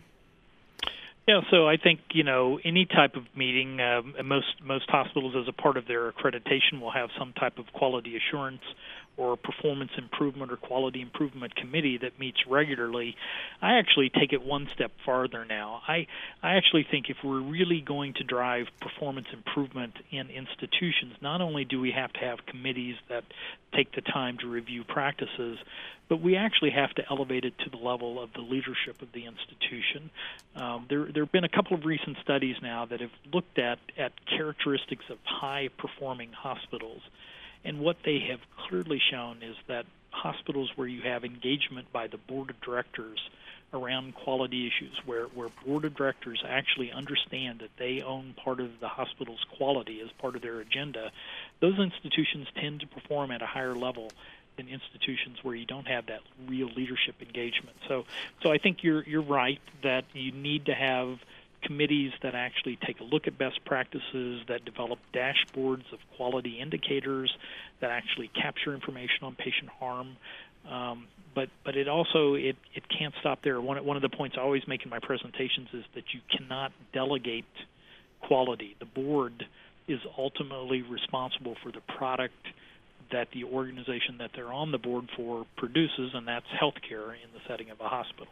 Yeah, so I think, you know, any type of meeting, uh, most most hospitals as a part of their accreditation will have some type of quality assurance or performance improvement or quality improvement committee that meets regularly. I actually take it one step farther now. I, I actually think if we're really going to drive performance improvement in institutions, not only do we have to have committees that take the time to review practices, but we actually have to elevate it to the level of the leadership of the institution. Um, there, there have been a couple of recent studies now that have looked at, at characteristics of high-performing hospitals. And what they have clearly shown is that hospitals where you have engagement by the board of directors around quality issues, where, where board of directors actually understand that they own part of the hospital's quality as part of their agenda, those institutions tend to perform at a higher level than institutions where you don't have that real leadership engagement. So, so I think you're you're right that you need to have committees that actually take a look at best practices, that develop dashboards of quality indicators, that actually capture information on patient harm. Um, but but it also it, it can't stop there. One one of the points I always make in my presentations is that you cannot delegate quality. The board is ultimately responsible for the product that the organization that they're on the board for produces, and that's healthcare in the setting of a hospital.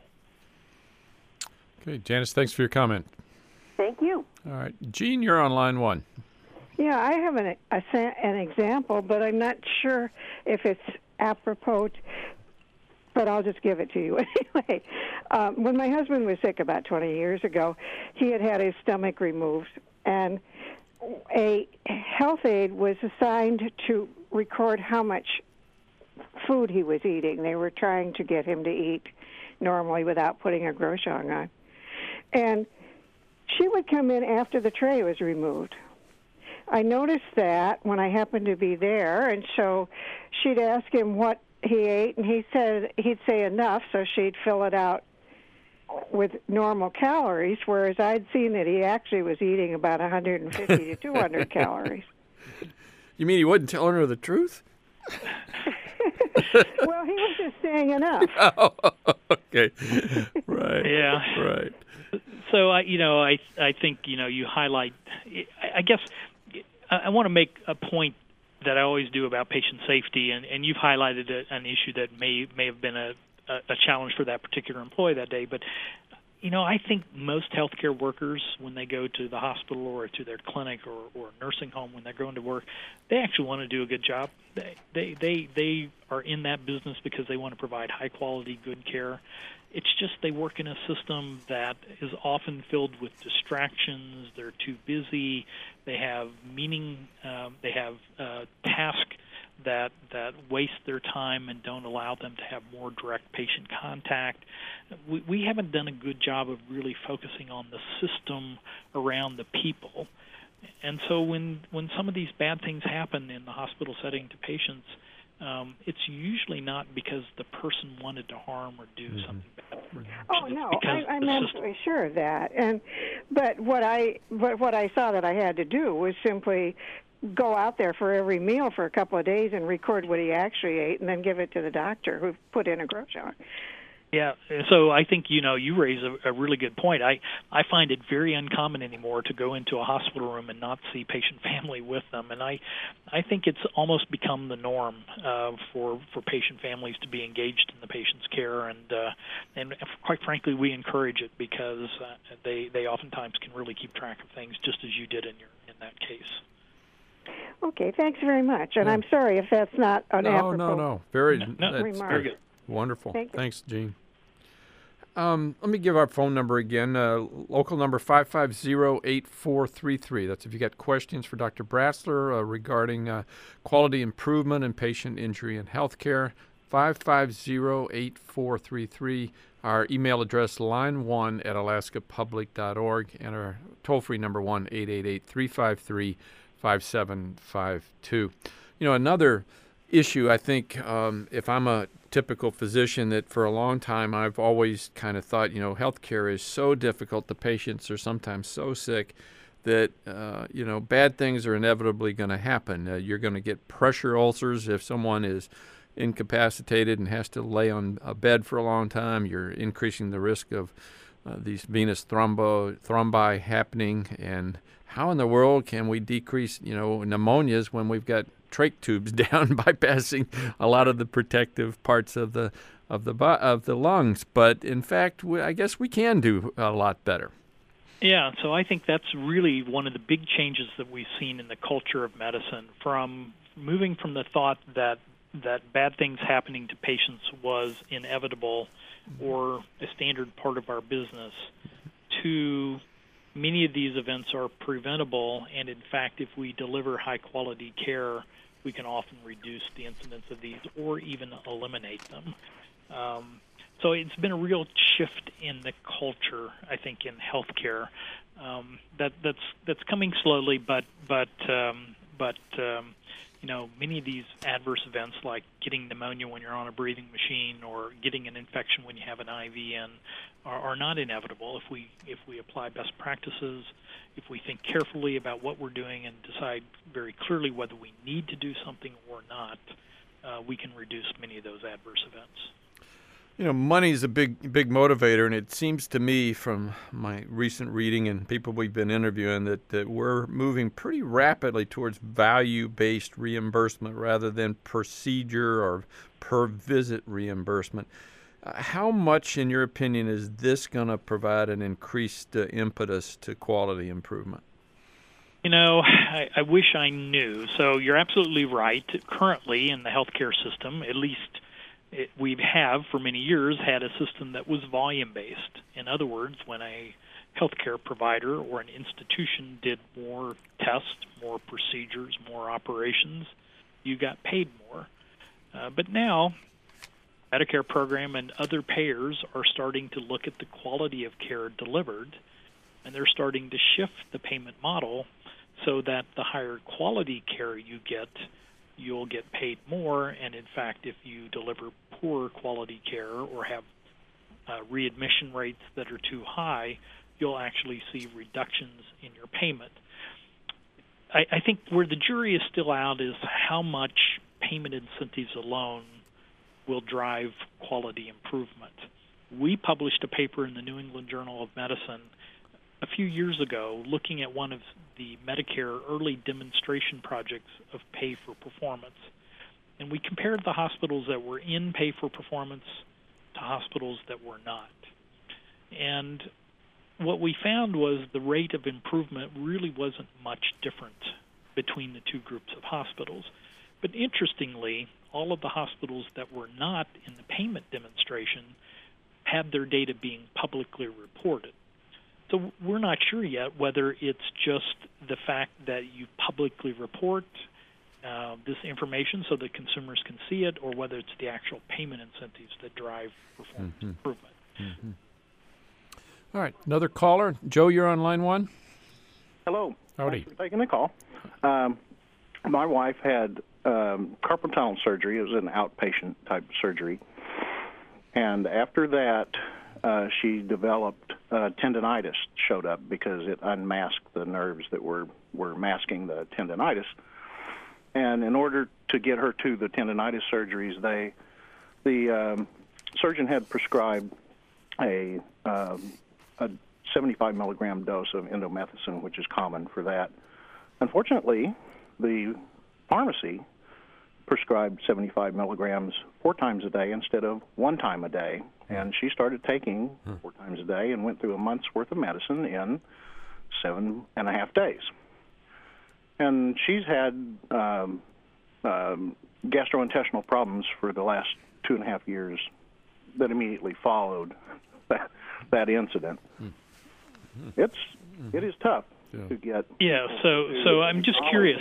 Okay, Janice, thanks for your comment. Thank you. All right, Gene, you're on line one. Yeah, I have an, a, an example, but I'm not sure if it's apropos, but I'll just give it to you anyway. Um, when my husband was sick about twenty years ago, he had had his stomach removed, and a health aide was assigned to record how much food he was eating. They were trying to get him to eat normally without putting a Groshong on. And she would come in after the tray was removed. I noticed that when I happened to be there, and so she'd ask him what he ate, and he said he'd say enough, so she'd fill it out with normal calories, whereas I'd seen that he actually was eating about one hundred fifty to two hundred calories. You mean he wasn't telling her the truth? Well, he was just saying enough. Oh, okay. Right. Yeah. Right. So I, you know, I I think you know you highlight. I guess I, I want to make a point that I always do about patient safety, and, and you've highlighted a, an issue that may may have been a, a, a challenge for that particular employee that day. But you know, I think most healthcare workers, when they go to the hospital or to their clinic or, or nursing home, when they're going to work, they actually want to do a good job. They they they, they are in that business because they want to provide high quality, good care. It's just they work in a system that is often filled with distractions. They're too busy. They have meaning. Um, they have uh, tasks that that waste their time and don't allow them to have more direct patient contact. We, we haven't done a good job of really focusing on the system around the people. And so when when some of these bad things happen in the hospital setting to patients, Um, it's usually not because the person wanted to harm or do mm-hmm. something bad. Oh it's no, I, I'm absolutely system. sure of that. And but what I but what I saw that I had to do was simply go out there for every meal for a couple of days and record what he actually ate, and then give it to the doctor who put in a grocery chart. Yeah, so I think, you know, you raise a, a really good point. I, I find it very uncommon anymore to go into a hospital room and not see patient family with them. And I I think it's almost become the norm uh, for, for patient families to be engaged in the patient's care. And, uh, and quite frankly, we encourage it because uh, they, they oftentimes can really keep track of things, just as you did in your in that case. Okay, thanks very much. And yeah. I'm sorry if that's not an no, apropos. No, no, very, no, no, that's very good. Wonderful. Thank Thanks, Gene. Um, let me give our phone number again. Uh, local number five five zero, eight four three three. That's if you got questions for Doctor Bratzler uh, regarding uh, quality improvement in patient injury and healthcare. five five zero, eight four three three. Our email address, line one at alaska public dot org, and our toll-free number, one eight eight eight, three five three, five seven five two. You know, another issue, I think, um, if I'm a typical physician, that for a long time I've always kind of thought, you know, healthcare is so difficult. The patients are sometimes so sick that, uh, you know, bad things are inevitably going to happen. Uh, you're going to get pressure ulcers if someone is incapacitated and has to lay on a bed for a long time. You're increasing the risk of uh, these venous thrombo, thrombi happening. And how in the world can we decrease, you know, pneumonias when we've got trach tubes down, bypassing a lot of the protective parts of the of the of the lungs? But in fact, we, I guess we can do a lot better. Yeah, so I think that's really one of the big changes that we've seen in the culture of medicine, from moving from the thought that that bad things happening to patients was inevitable or a standard part of our business, to many of these events are preventable, and in fact, if we deliver high-quality care, we can often reduce the incidence of these or even eliminate them. Um, so it's been a real shift in the culture, I think, in healthcare. Um, that that's that's coming slowly, but but um, but um, you know, many of these adverse events, like getting pneumonia when you're on a breathing machine or getting an infection when you have an I V in, are, are not inevitable if we if we apply best practices, if we think carefully about what we're doing and decide very clearly whether we need to do something or not. Uh, we can reduce many of those adverse events. You know, money is a big, big motivator, and it seems to me from my recent reading and people we've been interviewing that, that we're moving pretty rapidly towards value-based reimbursement rather than procedure or per-visit reimbursement. Uh, how much, in your opinion, is this going to provide an increased uh, impetus to quality improvement? You know, I, I wish I knew. So you're absolutely right. Currently in the healthcare system, at least It, we have for many years had a system that was volume-based. In other words, when a healthcare provider or an institution did more tests, more procedures, more operations, you got paid more. Uh, but now, Medicare program and other payers are starting to look at the quality of care delivered, and they're starting to shift the payment model so that the higher quality care you get, you'll get paid more, and in fact, if you deliver poor quality care or have uh, readmission rates that are too high, you'll actually see reductions in your payment. I, I think where the jury is still out is how much payment incentives alone will drive quality improvement. We published a paper in the New England Journal of Medicine a few years ago looking at one of the Medicare early demonstration projects of pay for performance. And we compared the hospitals that were in pay for performance to hospitals that were not. And what we found was the rate of improvement really wasn't much different between the two groups of hospitals. But interestingly, all of the hospitals that were not in the payment demonstration had their data being publicly reported. So we're not sure yet whether it's just the fact that you publicly report uh, this information so that consumers can see it, or whether it's the actual payment incentives that drive performance mm-hmm. improvement. Mm-hmm. All right, another caller. Joe, you're on line one. Hello. Howdy. Thanks for taking the call. Um, my wife had um, carpal tunnel surgery. It was an outpatient type of surgery. And after that, uh, she developed uh, tendinitis showed up because it unmasked the nerves that were, were masking the tendinitis. And in order to get her to the tendinitis surgeries, they the um, surgeon had prescribed a, um, a seventy-five milligram dose of indomethacin, which is common for that. Unfortunately, the pharmacy prescribed seventy-five milligrams four times a day instead of one time a day. And she started taking four times a day and went through a month's worth of medicine in seven and a half days. And she's had um, um, gastrointestinal problems for the last two and a half years that immediately followed that, that incident. Mm-hmm. It's it is tough yeah. to get. Yeah. So so I'm just curious.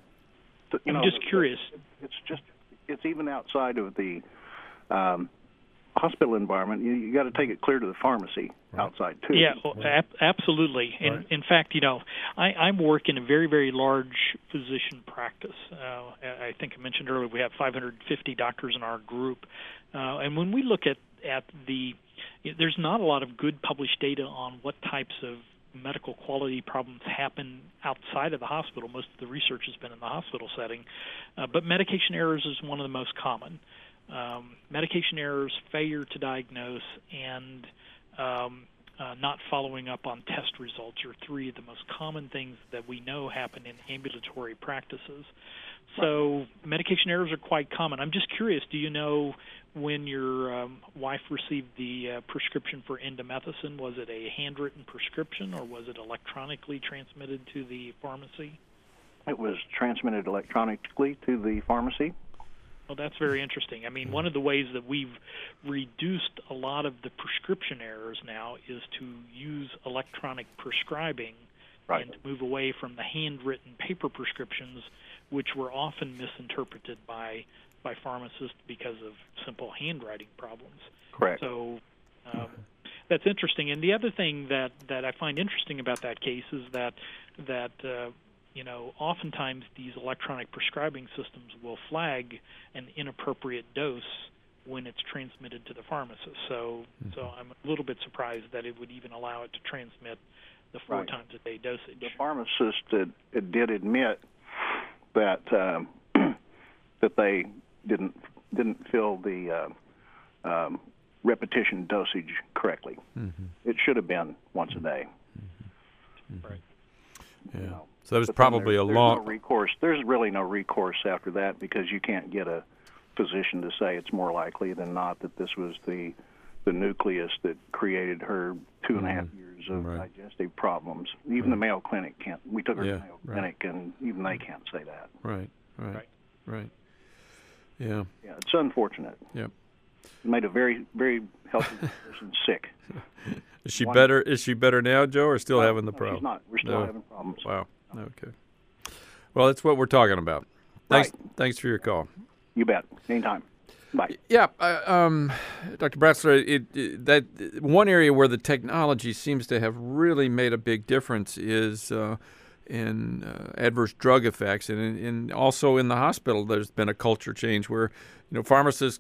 To, you I'm know, just curious. It's just it's even outside of the um, hospital environment. You, you got to take it clear to the pharmacy right. outside too. Yeah, well, ab- absolutely. Right. In, in fact, you know, I, I work in a very, very large physician practice. Uh, I think I mentioned earlier we have five hundred fifty doctors in our group, uh, and when we look at at the, there's not a lot of good published data on what types of medical quality problems happen outside of the hospital. Most of the research has been in the hospital setting, uh, but medication errors is one of the most common. Um, medication errors, failure to diagnose, and um, uh, not following up on test results are three of the most common things that we know happen in ambulatory practices. So medication errors are quite common. I'm just curious, do you know when your um, wife received the uh, prescription for indomethacin, was it a handwritten prescription or was it electronically transmitted to the pharmacy? It was transmitted electronically to the pharmacy. Well, that's very interesting. I mean, one of the ways that we've reduced a lot of the prescription errors now is to use electronic prescribing right. and to move away from the handwritten paper prescriptions, which were often misinterpreted by by pharmacists because of simple handwriting problems. Correct. So um, that's interesting. And the other thing that, that I find interesting about that case is that that uh, you know, oftentimes these electronic prescribing systems will flag an inappropriate dose when it's transmitted to the pharmacist. So, mm-hmm. so I'm a little bit surprised that it would even allow it to transmit the four right. times a day dosage. The pharmacist did, it did admit that um, that they didn't didn't fill the uh, um, repetition dosage correctly. Mm-hmm. It should have been once a day. Mm-hmm. Right. Yeah. You know, so that was but probably there, a there's long no recourse. There's really no recourse after that because you can't get a physician to say it's more likely than not that this was the the nucleus that created her two and a half mm-hmm. years of right. digestive problems. Even right. the Mayo Clinic can't. We took her yeah, to the Mayo right. Clinic, and even they can't say that. Right, right, right. right. Yeah. Yeah, it's unfortunate. Yep. It made a very, very healthy person sick. Is she One, better? Is she better now, Joe, or still no, having the no, problem? She's not. We're still no. having problems. Wow. Okay. Well, that's what we're talking about. Thanks. Right. Thanks for your call. You bet. Anytime. Bye. Yeah, uh, um, Doctor Bratzler, it, it, that one area where the technology seems to have really made a big difference is uh, in uh, adverse drug effects, and, in, and also in the hospital. There's been a culture change where, you know, pharmacists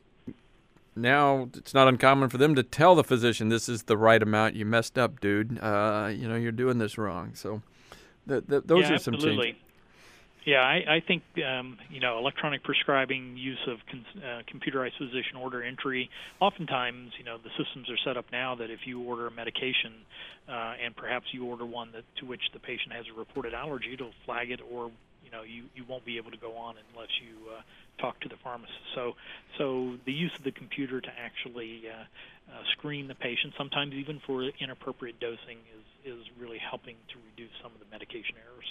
now it's not uncommon for them to tell the physician, "This is the right amount. You messed up, dude. Uh, you know, you're doing this wrong." So, th- th- those yeah, are some absolutely. changes. Yeah, I, I think um, you know electronic prescribing, use of con- uh, computerized physician order entry. Oftentimes, you know the systems are set up now that if you order a medication uh, and perhaps you order one that to which the patient has a reported allergy, it'll flag it, or you know you, you won't be able to go on unless you uh, talk to the pharmacist. So so the use of the computer to actually uh, uh, screen the patient, sometimes even for inappropriate dosing, is is really helping to reduce some of the medication errors.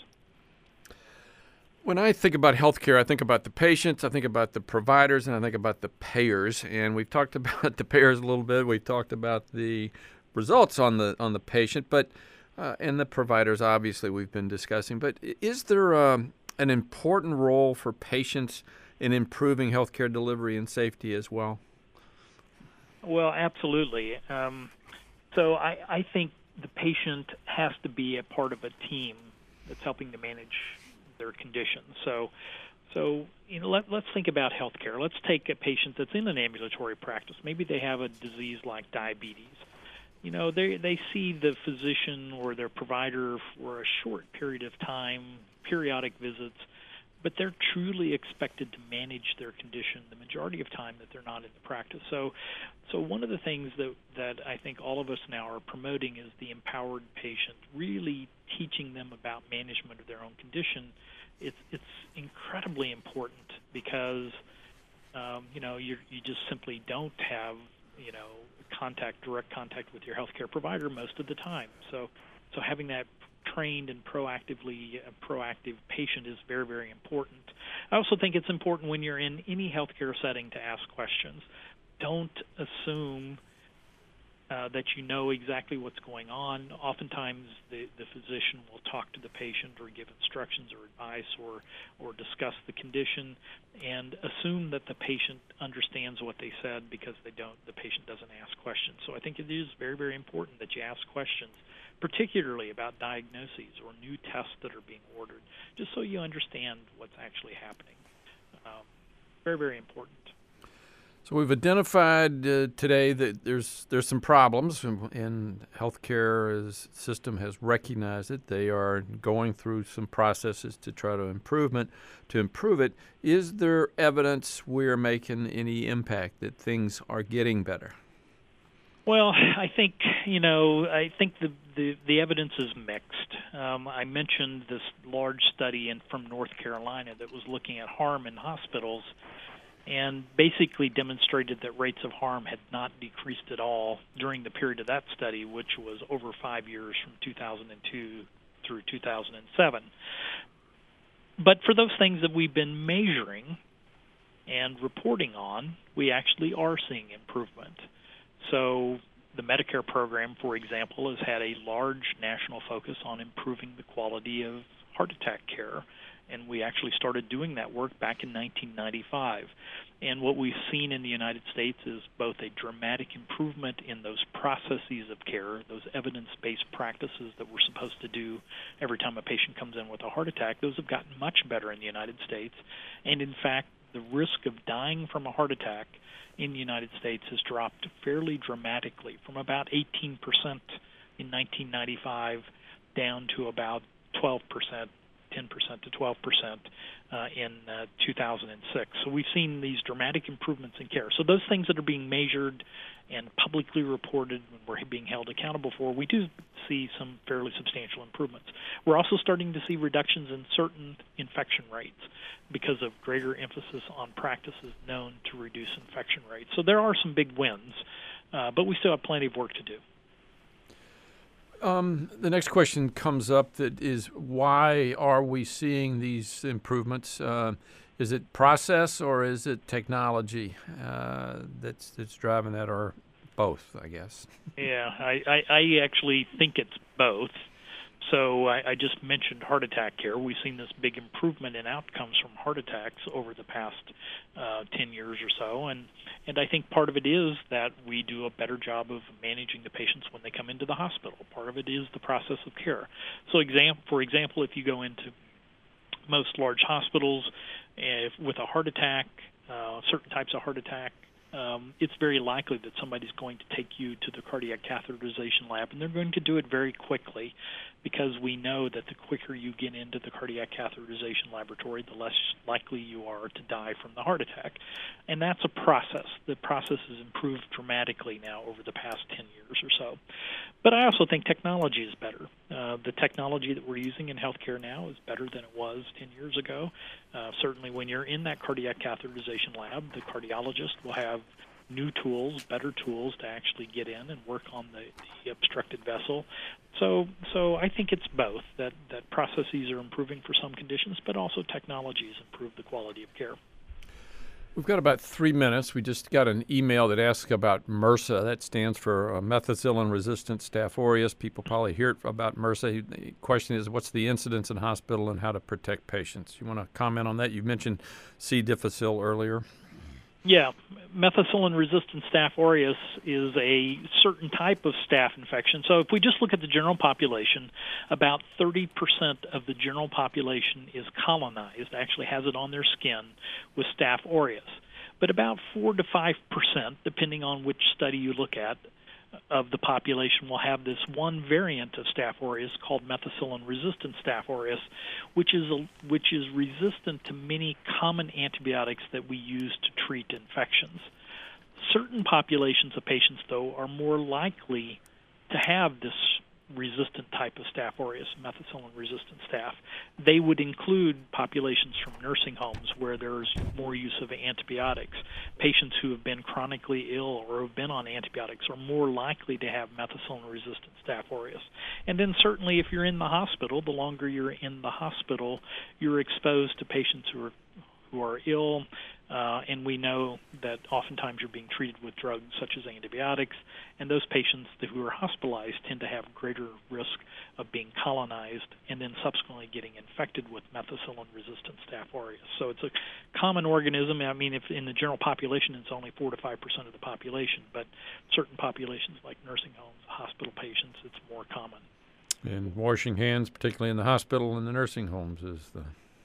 When I think about healthcare, I think about the patients, I think about the providers, and I think about the payers. And we've talked about the payers a little bit. We've talked about the results on the on the patient, but uh, and the providers, obviously, we've been discussing. But is there um, an important role for patients in improving healthcare delivery and safety as well? Well, absolutely. Um, so I, I think the patient has to be a part of a team that's helping to manage their condition. So, so you know, let, let's think about healthcare. Let's take a patient that's in an ambulatory practice. Maybe they have a disease like diabetes. You know, they they see the physician or their provider for a short period of time, periodic visits, but they're truly expected to manage their condition the majority of time that they're not in the practice. So, so one of the things that that I think all of us now are promoting is the empowered patient, really teaching them about management of their own condition. It's it's incredibly important because um, you know you you just simply don't have you know contact direct contact with your healthcare provider most of the time. So so having that trained and proactively uh, proactive patient is very, very important. I also think it's important when you're in any healthcare setting to ask questions. Don't assume uh, that you know exactly what's going on. Oftentimes the, the physician will talk to the patient or give instructions or advice or, or discuss the condition and assume that the patient understands what they said because they don't. The patient doesn't ask questions. So I think it is very, very important that you ask questions, particularly about diagnoses or new tests that are being ordered, just so you understand what's actually happening. Um, very, very important. So we've identified uh, today that there's there's some problems, and healthcare as system has recognized it. They are going through some processes to try to improvement to improve it. Is there evidence we're making any impact that things are getting better? Well, I think, you know, I think the, the, the evidence is mixed. Um, I mentioned this large study in, from North Carolina that was looking at harm in hospitals and basically demonstrated that rates of harm had not decreased at all during the period of that study, which was over five years from two thousand two through two thousand seven. But for those things that we've been measuring and reporting on, we actually are seeing improvement. So the Medicare program, for example, has had a large national focus on improving the quality of heart attack care, and we actually started doing that work back in nineteen ninety-five. And what we've seen in the United States is both a dramatic improvement in those processes of care, those evidence-based practices that we're supposed to do every time a patient comes in with a heart attack. Those have gotten much better in the United States. And in fact, the risk of dying from a heart attack in the United States has dropped fairly dramatically from about eighteen percent in nineteen ninety-five down to about twelve percent, ten percent to twelve percent uh, in uh, two thousand six. So we've seen these dramatic improvements in care. So those things that are being measured and publicly reported and we're being held accountable for, we do see some fairly substantial improvements. We're also starting to see reductions in certain infection rates because of greater emphasis on practices known to reduce infection rates. So there are some big wins, uh, but we still have plenty of work to do. Um, the next question comes up that is, why are we seeing these improvements? Uh, is it process or is it technology uh, that's that's driving that, or both, I guess? Yeah, I, I, I actually think it's both. So I, I just mentioned heart attack care. We've seen this big improvement in outcomes from heart attacks over the past uh, ten years or so, and and I think part of it is that we do a better job of managing the patients when they come into the hospital. Part of it is the process of care. So exam- for example, if you go into most large hospitals if, with a heart attack, uh, certain types of heart attack, um, it's very likely that somebody's going to take you to the cardiac catheterization lab, and they're going to do it very quickly, because we know that the quicker you get into the cardiac catheterization laboratory, the less likely you are to die from the heart attack. And that's a process. The process has improved dramatically now over the past ten years or so. But I also think technology is better. Uh, the technology that we're using in healthcare now is better than it was ten years ago. Uh, certainly when you're in that cardiac catheterization lab, the cardiologist will have new tools, better tools to actually get in and work on the, the obstructed vessel. So so I think it's both, that, that processes are improving for some conditions, but also technologies improve the quality of care. We've got about three minutes. We just got an email that asks about MRSA. That stands for uh, methicillin-resistant Staph aureus. People probably hear about MRSA. The question is, what's the incidence in hospital and how to protect patients? You want to comment on that? You mentioned C. difficile earlier. Yeah, methicillin-resistant Staph aureus is a certain type of staph infection. So if we just look at the general population, about thirty percent of the general population is colonized, actually has it on their skin, with Staph aureus. But about four to five percent, depending on which study you look at, of the population will have this one variant of Staph aureus called methicillin-resistant Staph aureus, which is a, which is resistant to many common antibiotics that we use to treat infections. Certain populations of patients, though, are more likely to have this resistant type of Staph aureus, methicillin-resistant staph. They would include populations from nursing homes where there's more use of antibiotics. Patients who have been chronically ill or have been on antibiotics are more likely to have methicillin-resistant Staph aureus. And then certainly if you're in the hospital, the longer you're in the hospital, you're exposed to patients who are who are ill, uh, and we know that oftentimes you're being treated with drugs such as antibiotics, and those patients who are hospitalized tend to have greater risk of being colonized and then subsequently getting infected with methicillin-resistant Staph aureus. So it's a common organism. I mean, if in the general population it's only four to five percent of the population, but certain populations like nursing homes, hospital patients, it's more common. And washing hands, particularly in the hospital and the nursing homes, is the,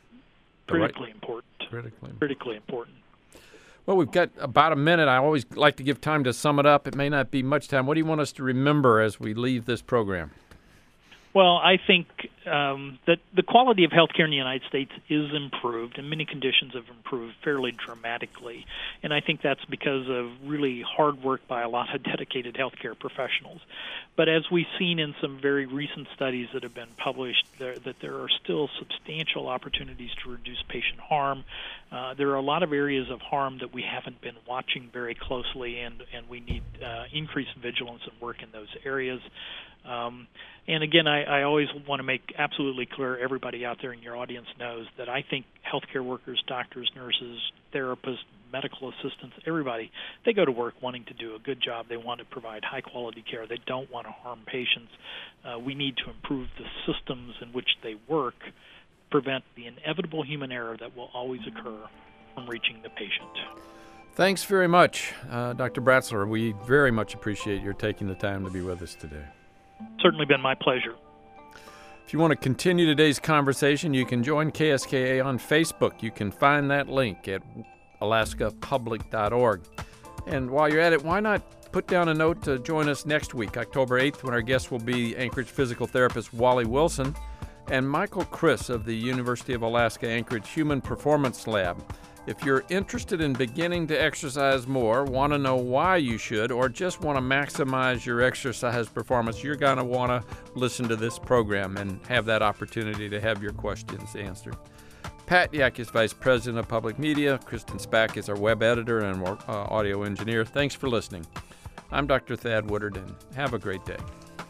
the critically right, important. Critically. Critically important. Well, we've got about a minute. I always like to give time to sum it up. It may not be much time. What do you want us to remember as we leave this program? Well, I think um, that the quality of healthcare in the United States is improved, and many conditions have improved fairly dramatically. And I think that's because of really hard work by a lot of dedicated healthcare professionals. But as we've seen in some very recent studies that have been published, there, that there are still substantial opportunities to reduce patient harm. Uh, there are a lot of areas of harm that we haven't been watching very closely, and, and we need uh, increased vigilance and work in those areas. Um, and again, I, I always want to make absolutely clear, everybody out there in your audience knows that I think healthcare workers, doctors, nurses, therapists, medical assistants, everybody, they go to work wanting to do a good job. They want to provide high-quality care. They don't want to harm patients. Uh, we need to improve the systems in which they work, prevent the inevitable human error that will always occur from reaching the patient. Thanks very much, uh, Doctor Bratzler. We very much appreciate your taking the time to be with us today. Certainly been my pleasure. If you want to continue today's conversation, you can join K S K A on Facebook. You can find that link at alaska public dot org. And while you're at it, why not put down a note to join us next week, October eighth, when our guest will be Anchorage physical therapist Wally Wilson and Michael Chris of the University of Alaska Anchorage Human Performance Lab. If you're interested in beginning to exercise more, want to know why you should, or just want to maximize your exercise performance, you're going to want to listen to this program and have that opportunity to have your questions answered. Pat Yak is Vice President of Public Media. Kristen Spack is our web editor and uh, audio engineer. Thanks for listening. I'm Doctor Thad Woodard, and have a great day.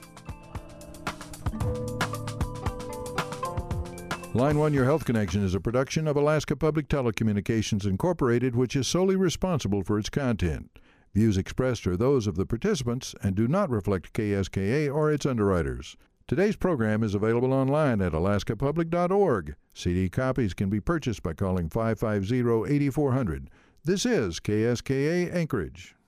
Line One Your Health Connection is a production of Alaska Public Telecommunications Incorporated, which is solely responsible for its content. Views expressed are those of the participants and do not reflect K S K A or its underwriters. Today's program is available online at alaska public dot org. C D copies can be purchased by calling five five zero, eight four zero zero. This is K S K A Anchorage.